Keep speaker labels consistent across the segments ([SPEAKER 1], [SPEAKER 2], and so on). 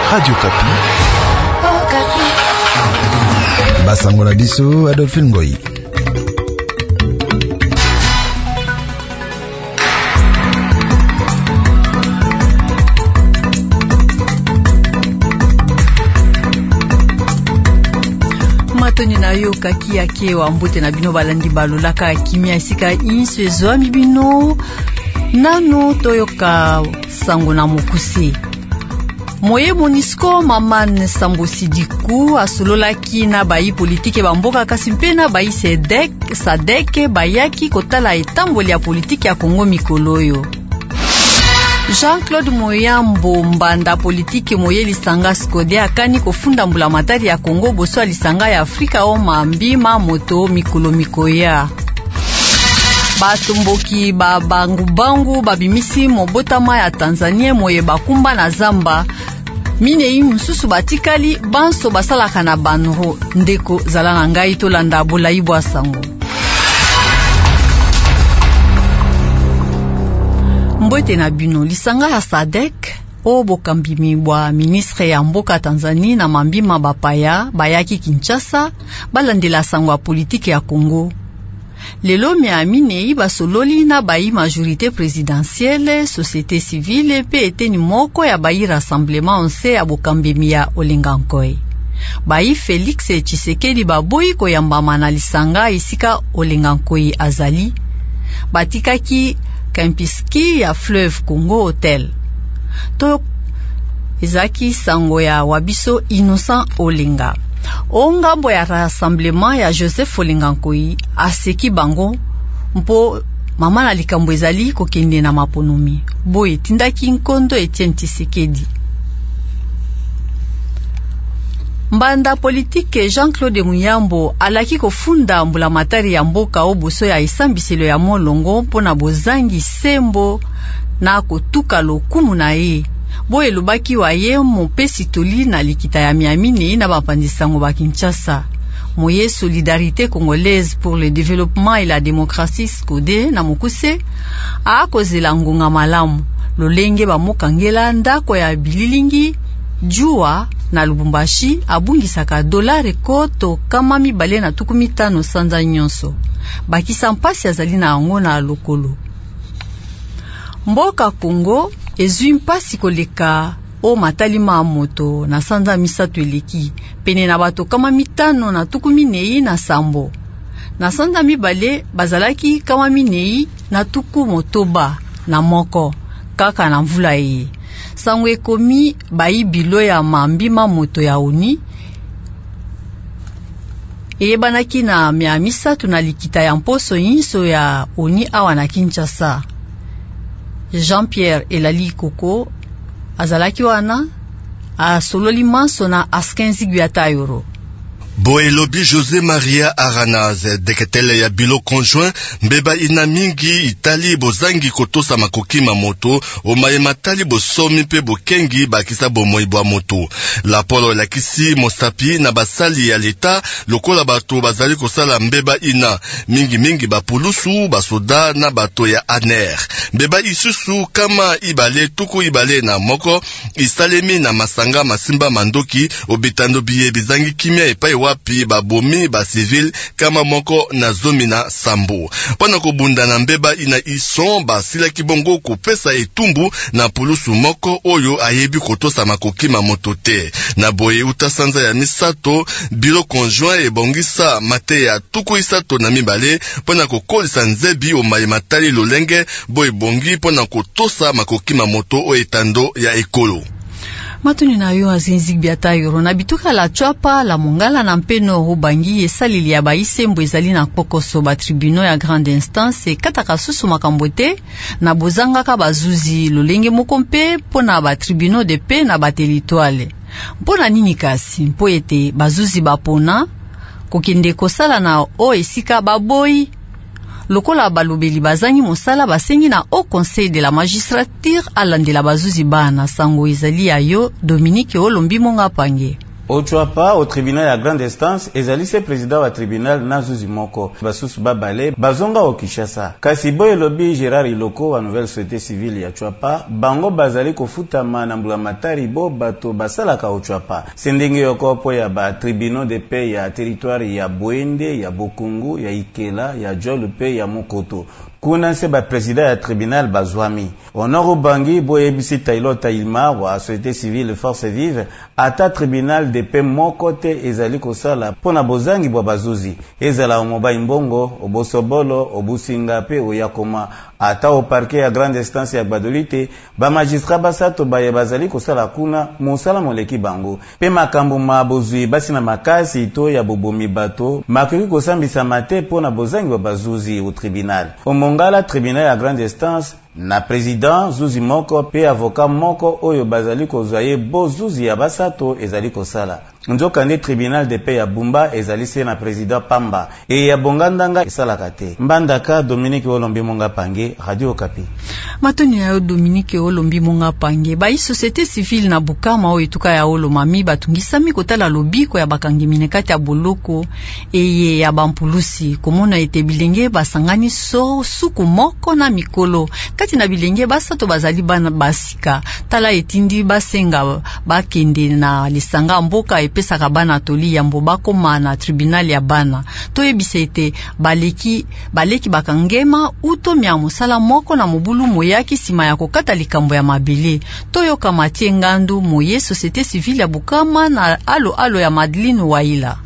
[SPEAKER 1] Radio Kapi.
[SPEAKER 2] Oh, Kapi.
[SPEAKER 3] Basango na biso Adolphine Ngoi.
[SPEAKER 2] Matoni na yo kaki yake wa mbote na bino balandi balolaka kimia esika inso ezwami bino nano toyoka sango na mokuse. Moye Monisco Maman Sambo Sidiku asololaki na bayi politike bamboka kasi mpe na bayi Sadek bayaki kotala etamboli ya politike ya Kongo mikoloyo. Jean-Claude Moyambo mbanda politike moye lisanga skode akani kofunda mbula matari ya Kongo boso lisanga ya Afrika o mambima moto mikolo mikoya. Batumboki bangu babimisi mobotama ya Tanzania moye bakumba na zamba. Minei mususu batikali banso basalaka na banro ndeko zala na ngai tolanda bolayi bwa sango. Mbote na bino lisanga ya Sadek o bokambimi bwa ministre ya mboka Tanzania na mambima bapaya bayaki Kinshasa balandela sango ya politike ya Kongo. Lelo Minei basololi na bayi majorité présidentielle, société civile pe eteni moko ya bayi rassemblement onse ya bokambimi ya Olengankoi. Bayi Félix Tshisekedi baboyi koyambama na lisanga isika Olengankoi azali. Batikaki Kempiski ya Fleuve Congo Hotel. To ezaki sango ya wabiso Innocent Olenga. Ongambo ya rassemblement ya Joseph Olengankoi aseki bango mpo mama na likambo ezali kokende na maponomi. Boye tindaki nkondo Etienne Tshisekedi. Mbanda politike Jean-Claude Muyambo alaki kofunda mbula matari ya mboka oboso ya isambiselo ya molongo mpona bozangi sembo na kotuka lokumu na ye. Boye lubaki wa ye mopesi toli na likita ya Minei na bapandisango ba Kinshasa. Moye Solidarité Congolaise pour le développement et la démocratie SCODE na mokuse akozela ngonga malamu lolenge bamokangela ndako ya bililingi jua na Lubumbashi abungisaka dolari koto kama mibale na tukumi tano sanza nyonso. Bakisa mpasi azali na ango na lokolo. Mboka Kongo ezwi mpasi koleka o matalima moto na sanza misato eleki pene na bato kama mitano na tukumi nei na sambo. Na sanza mibale bazalaki kama minei na tuku motoba na moko kaka na mvula ye. Sango ekomi bayi bilo ya mambima moto ya oni. Eyebanaki na miamisatu na likita ya mposo inso ya oni awa na Kinshasa. Jean-Pierre Elali Koko azalaki wana asololi manso na askenzi guyata yoro.
[SPEAKER 4] Boelobi José Maria Aranaz deketele ya bilo conjoint mbeba ina mingi Itali bozangi kotosa makoki mamoto omaye matali bosomi pe bokengi bakisa bomoi bwa moto. La polo la kisi mostapi na basali ya leta lokola bato bazali kosala mbeba ina mingi bapulusu basoda na bato ya ANER. Mbeba isusu kama ibale tuku ibale na moko isalemi na masanga masimba mandoki obitando biye bizangi kimia epai wapi babomi ba civil kama moko na zomi na sambo. Pona kobunda na mbeba ina ison basila kibongo kopesa etumbu na pulusu moko oyo ayebi kotosa makoki mamoto te. Na boye utasanza ya misato bilo conjoint ebongisa mate ya tuku isato na mibale pona kokolisa nzebi omaye matali lolenge boye bongi pona kotosa makoki mamoto o etando ya ekolo.
[SPEAKER 2] Matuni na yo azinzi biata yoro na bituka la chwapa la mongala na mpeno rubangi esalili ya baisembo ezali na kokoso ba tribunal ya grande instance kataka susu makambote na bozangaka bazuzi lolenge moko mpe pona ba tribunal de paix na ba territoire. Mpona nini kasi mpo ete bazuzi bapona kokende kosala na o esika baboyi lokola balobeli bazangi mosala basengi na au conseil de la magistrature alandela bazuzi bana sango ezali ayo Dominique Olombi monga pange.
[SPEAKER 1] Ochuapa au tribunal ya grande instance ezali se président wa tribunal na Zuzi moko basusu babale bazonga au Kinshasa. Kasi boye lobi Gérard Iloko wa nouvelle société civile ya Chuapa bango bazali kofutama na mbulamatari bo bato basalaka Ochuapa. Sendenge yokopo ya ba tribunaux de paix ya territoire ya Bwende, ya Bokungu, ya Ikela, ya Jolupe, ya Mokoto. Kuna se ba président ya tribunal bazwami. Honoro Bangi boye bisi Tailo Tailma wa société civile force vive ata tribunal de paix mokote ezali kosala pona bozangi bwa bazuzi. Ezala omoba imbongo, obosobolo, obusinga pe oyakoma ata au parquet ya grande instance ya Badolite ba magistrat basato baye bazali kosala kuna mosala moleki bango. Pe makambo mabozui basi na makasi to ya bobomi bato makoki kosambisa mate pona bozangi bwa bazuzi au tribunal. Mongala tribunal ya grande instance na président Zuzi moko pe avocat moko oyo bazali kozwaye bo Zuzi ya basato ezali kosala. Nzoka nde tribunal de paix ya Bumba ezali se na président Pamba e ya Bongandanga esalaka te. Mbandaka Dominique Olombi Monga Pange, Radio Okapi.
[SPEAKER 2] Matoni ya Dominique Olombi Monga Pange ba société civile na Bukama o etuka ya Olomami batungisami kotala lobiko ya bakangimine kati ya boloko eye ya bampulusi komona ete bilenge basangani so suku moko na mikolo kati na bilenge basato bazali bana basika tala etindi basenga bakende na lisanga mboka epesaka bana toli ya mboba koma na tribunal ya bana to ebisete baleki bakangema uto mya musala moko na mobulu moyaki sima ya kokata likambo ya mabele to yoka matie ngandu moye société civile ya Bukama na alo ya Madeline Waila.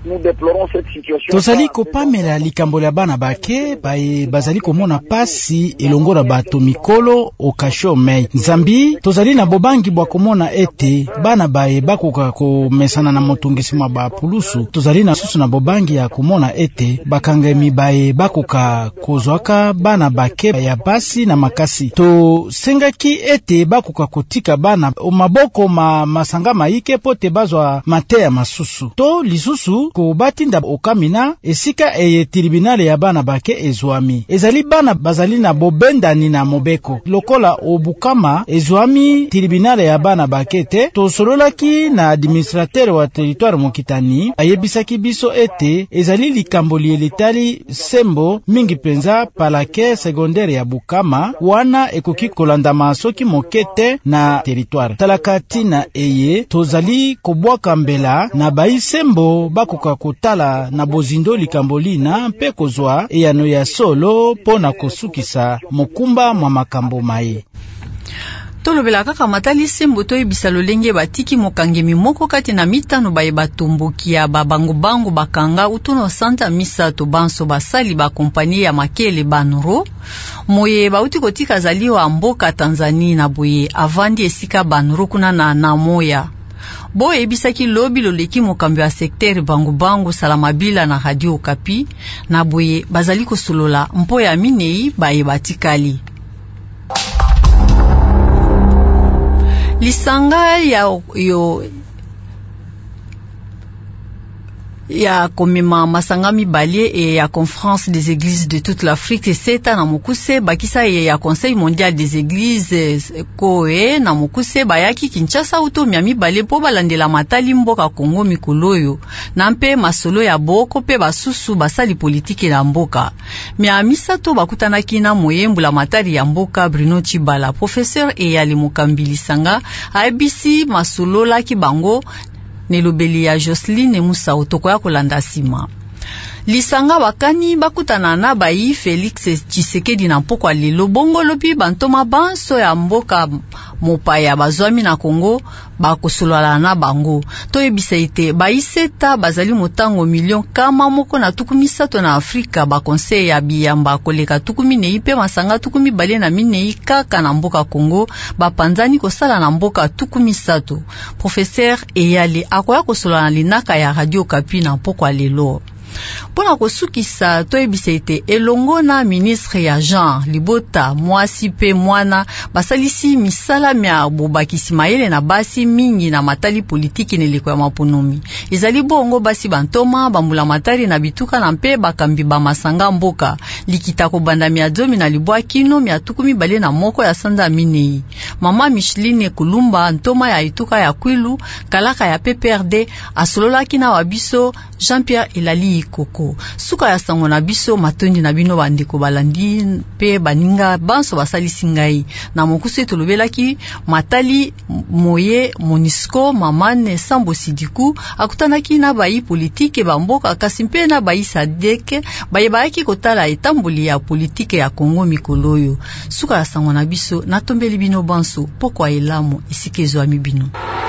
[SPEAKER 5] Tozali kopamela likambo ya bana bake baye bazali komona pasi elongo na bato mikolo okasho mei nzambi tozali na bobangi bwa komona ete bana baye bakoka komesana na motungisi mwa bapulusu tozali na susu na bobangi ya komona ete bakangemi baye bakoka kozwaka bana bake ya pasi na makasi to sengaki ete bakoka kotika bana o maboko masanga maike pote bazwa mateya masusu to lisusu ko batinda okamina esika eye tribunal ya bana bake ezwami ezali bana bazali na bobendani na mobeko lokola obukama ezwami tribunal ya bana bake te tosololaki na administrateur wa territoire mokitani ayebisaki biso ete ezali likambo lielitali sembo mingi penza palake secondaire ya Bukama wana ekoki kolandama soki mokete na territoire talakati na eye tozali kobwaka mbela na baisembo bakoka kotala na bozindo likamboli na mpe kozwa eyano ya solo pona kosukisa mokumba mwa makambo maye.
[SPEAKER 2] Tolobela kaka matali sembo to ebisa lolenge batiki mokangemi moko kati na mitano baye batomboki ya babango bakanga utono santa misato banso basali ba kompani ya makele banuro moye bauti kotika zaliwa mboka Tanzania na boye avandi esika banuro kuna na moya. Bo ebisaki lobi loleki mokambi wa secteur bangu salamabila na Radio Okapi na boye bazali kosolola mpo ya minei baye batikali. Lisanga ya komema masanga mibale e ya conférence des églises de toute l'Afrique seta na mokuse bakisa ya conseil mondial des églises koe na mokuse bayaki Kinshasa uto mia mibale po balandela matali mboka Kongo mikoloyo na mpe masolo ya boko pe basusu basali politiki na mboka mia misato bakutanaki na moyembula matari ya mboka Bruno Chibala professeur Eyali Mokambili Sanga abisi masolo laki bango nelobeli ya Jocelyne Musa otoko ya kolanda sima. Lisanga bakani bakutana na bayi Felix Tshisekedi na mpokwa lelo bongo lobi bantoma banso ya mboka mopaya bazwami na Kongo bakosolola na bango to ebisa ite bayiseta bazali motango million kama moko na tukumisato na Afrika ba conseil ya biyamba koleka tukumine pe masanga tukumibale na minei kaka na mboka Kongo bapanzani kosala na mboka tukumisato. Professeur Eyali akoya kosolola na linaka ya Radio Okapi na mpokwa lelo. Pona kosukisa toyebisa ete elongo na ministre ya Jean Libota mwasi pe mwana basalisi misala mya bobakisi mayele na basi mingi na matali politiki neleko ya mapunomi. Ezali bongo basi bantoma bambula matari na bituka na mpe bakambi ba masanga mboka likita kobanda mia domi na libwa kino mia tukumi bale na moko ya sanda minei. Mama Micheline Kulumba ntoma ya ituka ya Kwilu kalaka ya PPRD asolola kina wabiso Jean-Pierre Elali Koko. Suka ya sango na biso matondi na bino bandeko balandi pe baninga banso basalisi ngai. Na mokusu etolobelaki matali moye Monisco Mamane Sambo Sidiku akutanaki na bayi politike bamboka kasi mpe na bayi Sadek bayebaki kotala etamboli ya politike ya Kongo mikoloyo. Suka ya sango na biso natombeli bino banso pokwa elamo isikezo amibino.